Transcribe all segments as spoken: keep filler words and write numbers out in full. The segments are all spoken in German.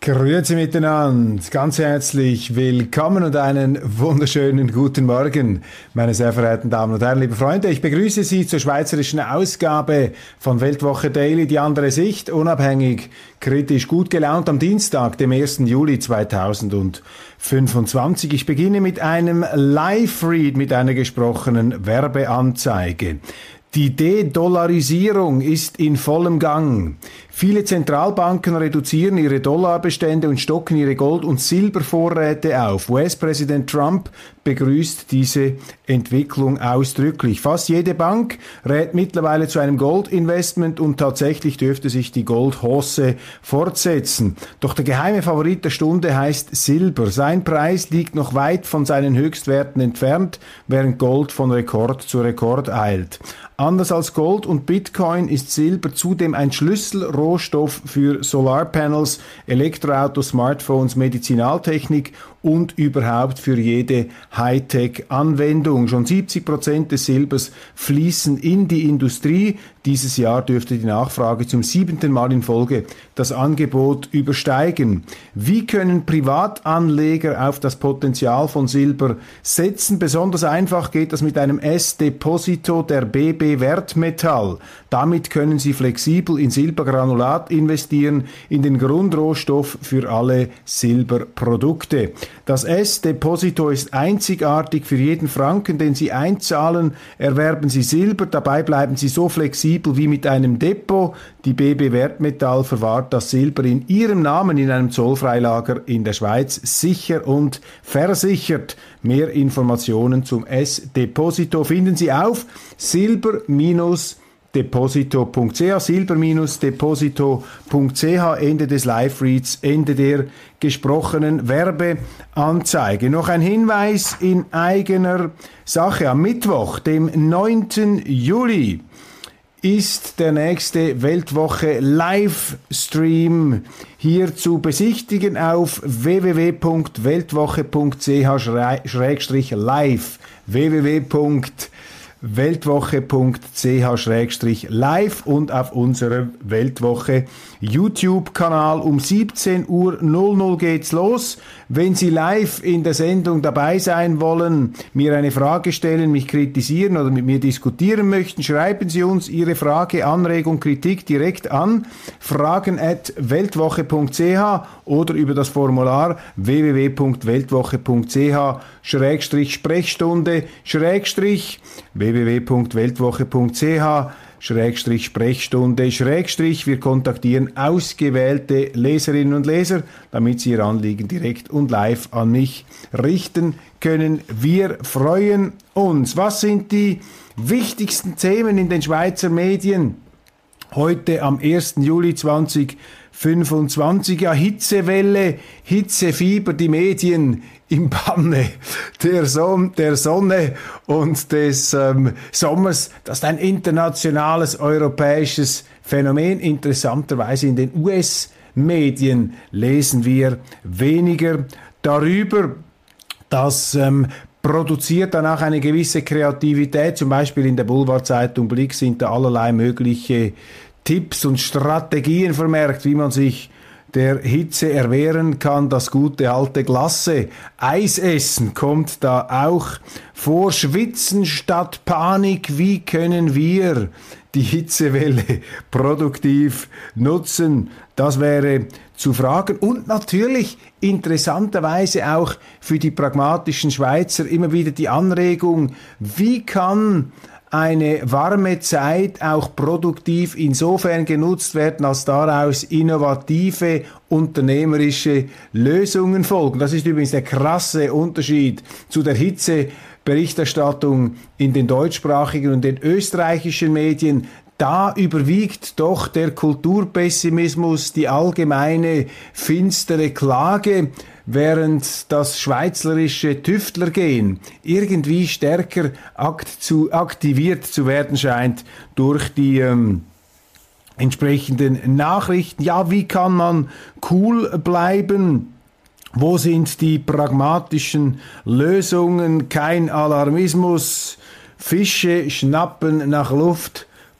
Grüezi miteinander, ganz herzlich willkommen und einen wunderschönen guten Morgen, meine sehr verehrten Damen und Herren, liebe Freunde. Ich begrüße Sie zur schweizerischen Ausgabe von Weltwoche Daily, die andere Sicht, unabhängig, kritisch, gut gelaunt am Dienstag, dem ersten Juli zweitausendfünfundzwanzig. Ich beginne mit einem Live-Read, mit einer gesprochenen Werbeanzeige. Die De-Dollarisierung ist in vollem Gang. Viele Zentralbanken reduzieren ihre Dollarbestände und stocken ihre Gold- und Silbervorräte auf. U S-Präsident Trump begrüßt diese Entwicklung ausdrücklich. Fast jede Bank rät mittlerweile zu einem Goldinvestment und tatsächlich dürfte sich die Goldhausse fortsetzen. Doch der geheime Favorit der Stunde heißt Silber. Sein Preis liegt noch weit von seinen Höchstwerten entfernt, während Gold von Rekord zu Rekord eilt. Anders als Gold und Bitcoin ist Silber zudem ein Schlüsselrohstoff für Solarpanels, Elektroautos, Smartphones, Medizinaltechnik und überhaupt für jede Hightech-Anwendung. Schon siebzig Prozent des Silbers fließen in die Industrie. Dieses Jahr dürfte die Nachfrage zum siebenten Mal in Folge das Angebot übersteigen. Wie können Privatanleger auf das Potenzial von Silber setzen? Besonders einfach geht das mit einem S-Deposito der B B Wertmetall. Damit können Sie flexibel in Silbergranulat investieren, in den Grundrohstoff für alle Silberprodukte. Das S-Deposito ist einzigartig. Für jeden Franken, den Sie einzahlen, erwerben Sie Silber. Dabei bleiben Sie so flexibel wie mit einem Depot. Die B B Wertmetall verwahrt das Silber in Ihrem Namen in einem Zollfreilager in der Schweiz sicher und versichert. Mehr Informationen zum S-Deposito finden Sie auf silber-deposito punkt c h, silber-deposito punkt c h, Ende des Live-Reads, Ende der gesprochenen Werbeanzeige. Noch ein Hinweis in eigener Sache. Am Mittwoch, dem neunten Juli, ist der nächste Weltwoche Livestream hier zu besichtigen auf w w w punkt weltwoche punkt c h schrägstrich live. w w w punkt weltwoche punkt c h schrägstrich live und auf unserem Weltwoche YouTube-Kanal um siebzehn Uhr geht's los. Wenn Sie live in der Sendung dabei sein wollen, mir eine Frage stellen, mich kritisieren oder mit mir diskutieren möchten, schreiben Sie uns Ihre Frage, Anregung, Kritik direkt an fragen at weltwoche punkt c h oder über das Formular w w w punkt weltwoche punkt c h schrägstrich Sprechstunde schrägstrich w w w punkt weltwoche punkt c h Schrägstrich Sprechstunde, Schrägstrich, wir kontaktieren ausgewählte Leserinnen und Leser, damit sie ihr Anliegen direkt und live an mich richten können. Wir freuen uns. Was sind die wichtigsten Themen in den Schweizer Medien heute am ersten Juli zweitausendfünfundzwanzig? Ja, Hitzewelle, Hitzefieber, die Medien im Banne der, Son- der Sonne und des ähm, Sommers. Das ist ein internationales, europäisches Phänomen. Interessanterweise in den U S-Medien lesen wir weniger darüber. Das ähm, produziert dann auch eine gewisse Kreativität. Zum Beispiel in der Boulevardzeitung Blick sind da allerlei mögliche Tipps und Strategien vermerkt, wie man sich der Hitze erwehren kann. Das gute alte Glasse, Eisessen kommt da auch vor. Schwitzen statt Panik, wie können wir die Hitzewelle produktiv nutzen? Das wäre zu fragen. Und natürlich interessanterweise auch für die pragmatischen Schweizer immer wieder die Anregung, wie kann eine warme Zeit auch produktiv insofern genutzt werden, als daraus innovative, unternehmerische Lösungen folgen. Das ist übrigens der krasse Unterschied zu der Hitzeberichterstattung in den deutschsprachigen und den österreichischen Medien. Da überwiegt doch der Kulturpessimismus, die allgemeine finstere Klage, während das schweizerische Tüftlergehen irgendwie stärker akt zu, aktiviert zu werden scheint durch die ähm, entsprechenden Nachrichten. Ja, wie kann man cool bleiben? Wo sind die pragmatischen Lösungen? Kein Alarmismus, Fische schnappen nach Luft,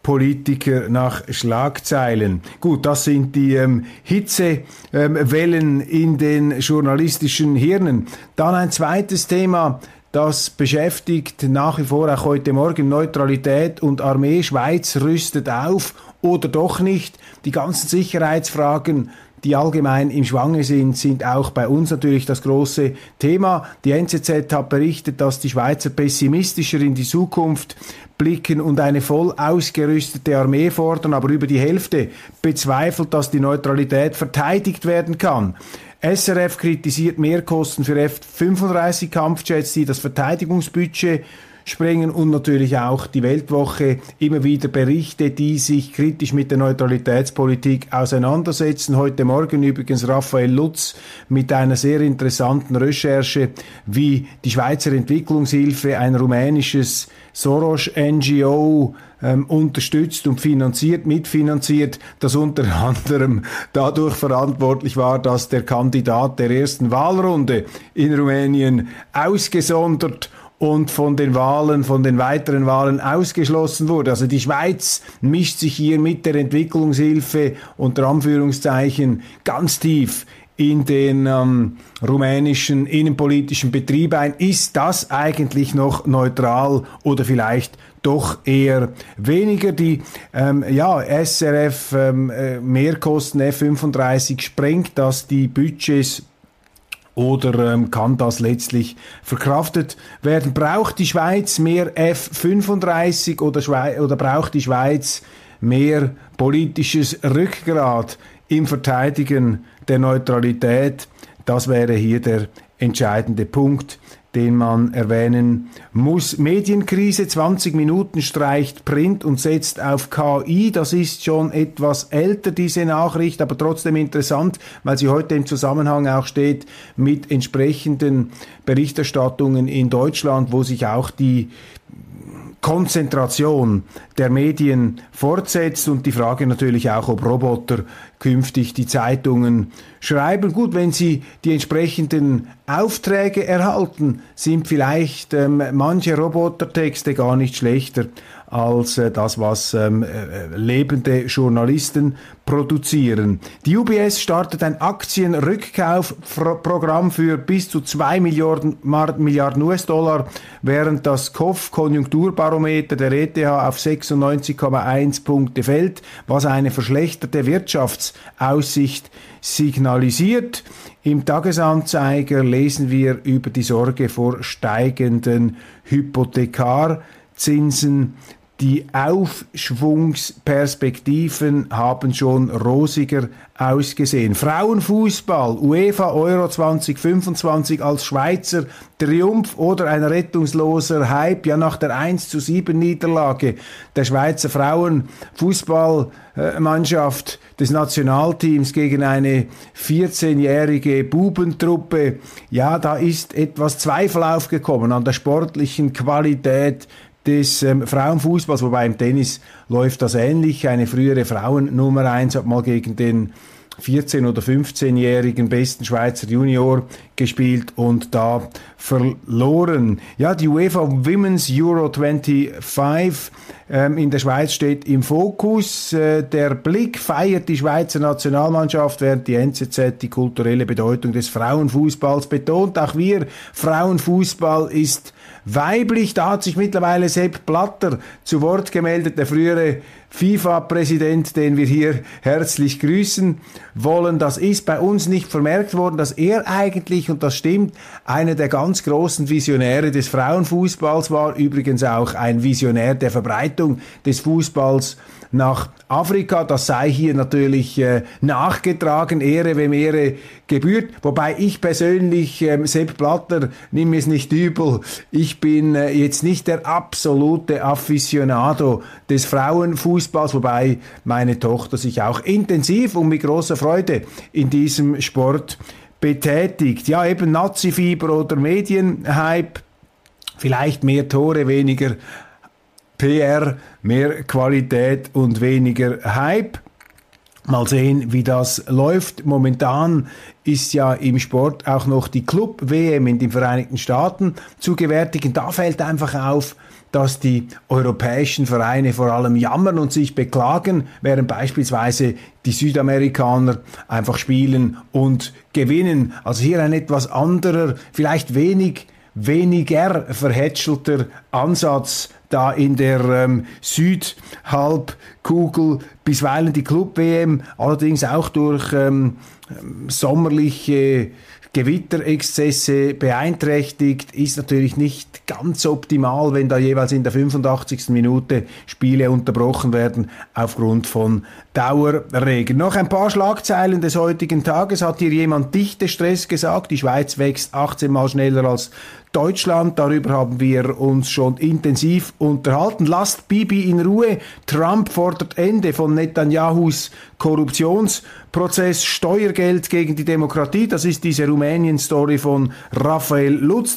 Politiker nach Schlagzeilen. Gut, das sind die ähm, Hitzewellen ähm, in den journalistischen Hirnen. Dann ein zweites Thema, das beschäftigt nach wie vor auch heute Morgen: Neutralität und Armee. Schweiz rüstet auf oder doch nicht. Die ganzen Sicherheitsfragen, die allgemein im Schwange sind, sind auch bei uns natürlich das große Thema. Die N Z Z hat berichtet, dass die Schweizer pessimistischer in die Zukunft blicken und eine voll ausgerüstete Armee fordern, aber über die Hälfte bezweifelt, dass die Neutralität verteidigt werden kann. S R F kritisiert Mehrkosten für F fünfunddreißig Kampfjets, die das Verteidigungsbudget sprengen, und natürlich auch die Weltwoche immer wieder Berichte, die sich kritisch mit der Neutralitätspolitik auseinandersetzen. Heute Morgen übrigens Raphael Lutz mit einer sehr interessanten Recherche, wie die Schweizer Entwicklungshilfe, ein rumänisches Soros-N G O, ähm, unterstützt und finanziert, mitfinanziert, das unter anderem dadurch verantwortlich war, dass der Kandidat der ersten Wahlrunde in Rumänien ausgesondert und von den Wahlen, von den weiteren Wahlen ausgeschlossen wurde. Also die Schweiz mischt sich hier mit der Entwicklungshilfe unter Anführungszeichen ganz tief in den ähm, rumänischen innenpolitischen Betrieb ein. Ist das eigentlich noch neutral oder vielleicht doch eher weniger? Die ähm, ja, S R F ähm, äh, Mehrkosten F fünfunddreißig, sprengt das die Budgets oder ähm, kann das letztlich verkraftet werden? Braucht die Schweiz mehr F fünfunddreißig oder, Schwe- oder braucht die Schweiz mehr politisches Rückgrat im Verteidigen der Neutralität? Das wäre hier der entscheidende Punkt, den man erwähnen muss. Medienkrise, zwanzig Minuten streicht Print und setzt auf K I. Das ist schon etwas älter, diese Nachricht, aber trotzdem interessant, weil sie heute im Zusammenhang auch steht mit entsprechenden Berichterstattungen in Deutschland, wo sich auch die Konzentration der Medien fortsetzt und die Frage natürlich auch, ob Roboter künftig die Zeitungen schreiben. Gut, wenn sie die entsprechenden Aufträge erhalten, sind vielleicht ähm, manche Robotertexte gar nicht schlechter als äh, das, was ähm, äh, lebende Journalisten produzieren. Die U B S startet ein Aktienrückkaufprogramm für bis zu zwei Milliarden, Milliarden U S-Dollar, während das C O F-Konjunkturbarometer der E T H auf sechsundneunzig Komma eins Punkte fällt, was eine verschlechterte Wirtschaftsaussicht signalisiert. Im Tagesanzeiger lesen wir über die Sorge vor steigenden Hypothekarzinsen. Die Aufschwungsperspektiven haben schon rosiger ausgesehen. Frauenfußball, UEFA Euro zwanzig fünfundzwanzig als Schweizer Triumph oder ein rettungsloser Hype, ja, nach der eins zu sieben Niederlage der Schweizer Frauenfußballmannschaft des Nationalteams gegen eine vierzehnjährige Bubentruppe. Ja, da ist etwas Zweifel aufgekommen an der sportlichen Qualität des ähm, Frauenfußballs, wobei im Tennis läuft das ähnlich. Eine frühere Frauen-Nummer eins hat mal gegen den vierzehn- oder fünfzehnjährigen besten Schweizer Junior gespielt und da verloren. Ja, die UEFA Women's Euro fünfundzwanzig ähm, in der Schweiz steht im Fokus. Äh, der Blick feiert die Schweizer Nationalmannschaft, während die N Z Z die kulturelle Bedeutung des Frauenfußballs betont. Auch wir, Frauenfußball ist weiblich. Da hat sich mittlerweile Sepp Blatter zu Wort gemeldet, der frühere FIFA-Präsident, den wir hier herzlich grüßen wollen. Das ist bei uns nicht vermerkt worden, dass er eigentlich, und das stimmt, einer der ganz großen Visionäre des Frauenfußballs war, übrigens auch ein Visionär der Verbreitung des Fußballs nach Afrika. Das sei hier natürlich äh, nachgetragen, Ehre wem Ehre gebührt, wobei ich persönlich, ähm, Sepp Blatter, nimm es nicht übel, ich bin äh, jetzt nicht der absolute Aficionado des Frauenfußballs, wobei meine Tochter sich auch intensiv und mit großer Freude in diesem Sport betätigt. Ja, eben Nazi-Fieber oder Medienhype, vielleicht mehr Tore, weniger P R, mehr Qualität und weniger Hype. Mal sehen, wie das läuft. Momentan ist ja im Sport auch noch die Club-W M in den Vereinigten Staaten zu gewärtigen. Da fällt einfach auf, dass die europäischen Vereine vor allem jammern und sich beklagen, während beispielsweise die Südamerikaner einfach spielen und gewinnen. Also hier ein etwas anderer, vielleicht wenig, weniger verhätschelter Ansatz da in der ähm, Südhalbkugel, bisweilen die Club-W M, allerdings auch durch ähm, sommerliche Gewitterexzesse beeinträchtigt, ist natürlich nicht ganz optimal, wenn da jeweils in der fünfundachtzigsten Minute Spiele unterbrochen werden aufgrund von Dauerregen. Noch ein paar Schlagzeilen des heutigen Tages. Hat hier jemand Dichtestress gesagt? Die Schweiz wächst achtzehn Mal schneller als Deutschland, darüber haben wir uns schon intensiv unterhalten. Lasst Bibi in Ruhe. Trump fordert Ende von Netanyahus Korruptionsprozess, Steuergeld gegen die Demokratie. Das ist diese Rumänien-Story von Raphael Lutz.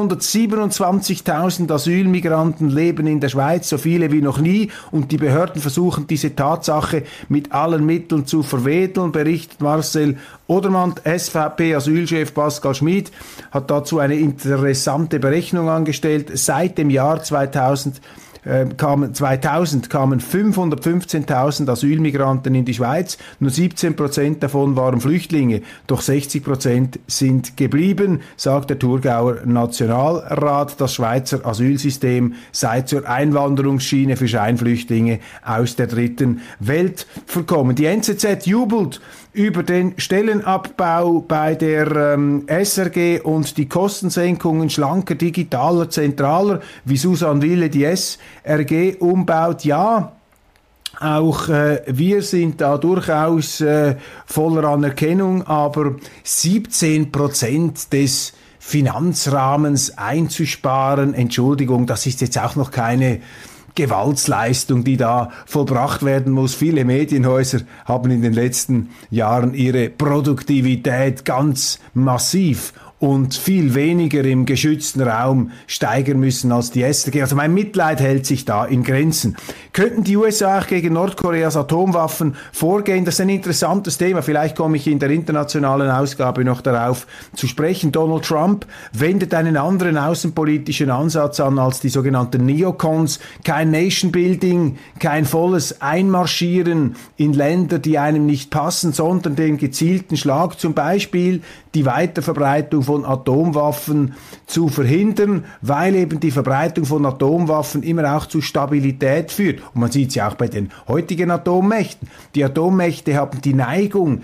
zweihundertsiebenundzwanzigtausend Asylmigranten leben in der Schweiz, so viele wie noch nie. Und die Behörden versuchen, diese Tatsache mit allen Mitteln zu verwedeln, berichtet Marcel Odermatt. S V P-Asylchef Pascal Schmid hat dazu eine interessante Berechnung angestellt. Seit dem Jahr zweitausend äh, kamen, zweitausend kamen fünfhundertfünfzehntausend Asylmigranten in die Schweiz. Nur siebzehn Prozent davon waren Flüchtlinge. Doch sechzig Prozent sind geblieben, sagt der Thurgauer Nationalrat. Das Schweizer Asylsystem sei zur Einwanderungsschiene für Scheinflüchtlinge aus der dritten Welt verkommen. Die N Z Z jubelt über den Stellenabbau bei der ähm, S R G und die Kostensenkungen, schlanker, digitaler, zentraler, wie Susanne Wille die S R G umbaut. Ja, auch äh, wir sind da durchaus äh, voller Anerkennung, aber siebzehn Prozent des Finanzrahmens einzusparen, Entschuldigung, das ist jetzt auch noch keine Gewaltsleistung, die da vollbracht werden muss. Viele Medienhäuser haben in den letzten Jahren ihre Produktivität ganz massiv und viel weniger im geschützten Raum steigern müssen als die S R G. Also mein Mitleid hält sich da in Grenzen. Könnten die U S A auch gegen Nordkoreas Atomwaffen vorgehen? Das ist ein interessantes Thema. Vielleicht komme ich in der internationalen Ausgabe noch darauf zu sprechen. Donald Trump wendet einen anderen außenpolitischen Ansatz an als die sogenannten Neocons. Kein Nation-Building, kein volles Einmarschieren in Länder, die einem nicht passen, sondern den gezielten Schlag, zum Beispiel die Weiterverbreitung von Atomwaffen zu verhindern, weil eben die Verbreitung von Atomwaffen immer auch zu Stabilität führt. Und man sieht es ja auch bei den heutigen Atommächten. Die Atommächte haben die Neigung,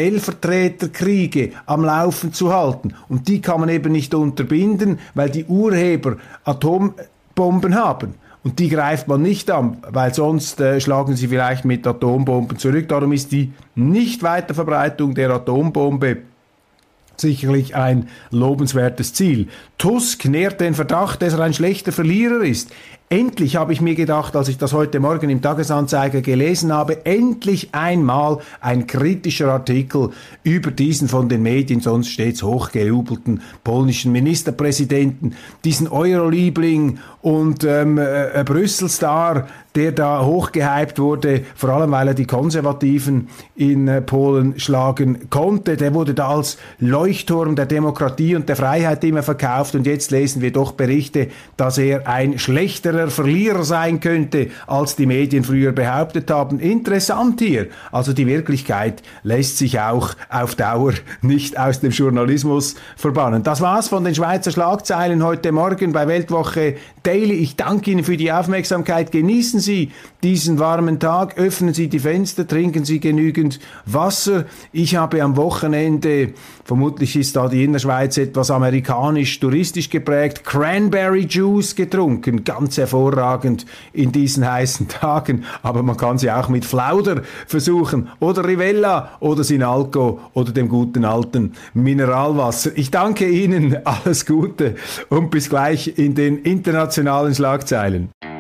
Stellvertreterkriege am Laufen zu halten. Und die kann man eben nicht unterbinden, weil die Urheber Atombomben haben. Und die greift man nicht an, weil sonst äh, schlagen sie vielleicht mit Atombomben zurück. Darum ist die Nicht-Weiterverbreitung der Atombombe sicherlich ein lobenswertes Ziel. Tusk nährt den Verdacht, dass er ein schlechter Verlierer ist. Endlich habe ich mir gedacht, als ich das heute Morgen im Tagesanzeiger gelesen habe, endlich einmal ein kritischer Artikel über diesen von den Medien sonst stets hochgejubelten polnischen Ministerpräsidenten, diesen Euro-Liebling und ähm, äh, Brüssel-Star, der da hochgehypt wurde, vor allem weil er die Konservativen in äh, Polen schlagen konnte. Der wurde da als Leuchtturm der Demokratie und der Freiheit immer verkauft und jetzt lesen wir doch Berichte, dass er ein schlechterer Verlierer sein könnte, als die Medien früher behauptet haben. Interessant hier. Also die Wirklichkeit lässt sich auch auf Dauer nicht aus dem Journalismus verbannen. Das war's von den Schweizer Schlagzeilen heute Morgen bei Weltwoche Daily. Ich danke Ihnen für die Aufmerksamkeit. Genießen Sie diesen warmen Tag, öffnen Sie die Fenster, trinken Sie genügend Wasser. Ich habe am Wochenende, vermutlich ist da die Innerschweiz etwas amerikanisch, touristisch geprägt, Cranberry Juice getrunken. Ganz hervorragend in diesen heißen Tagen, aber man kann sie auch mit Flauder versuchen oder Rivella oder Sinalco oder dem guten alten Mineralwasser. Ich danke Ihnen, alles Gute und bis gleich in den internationalen Schlagzeilen.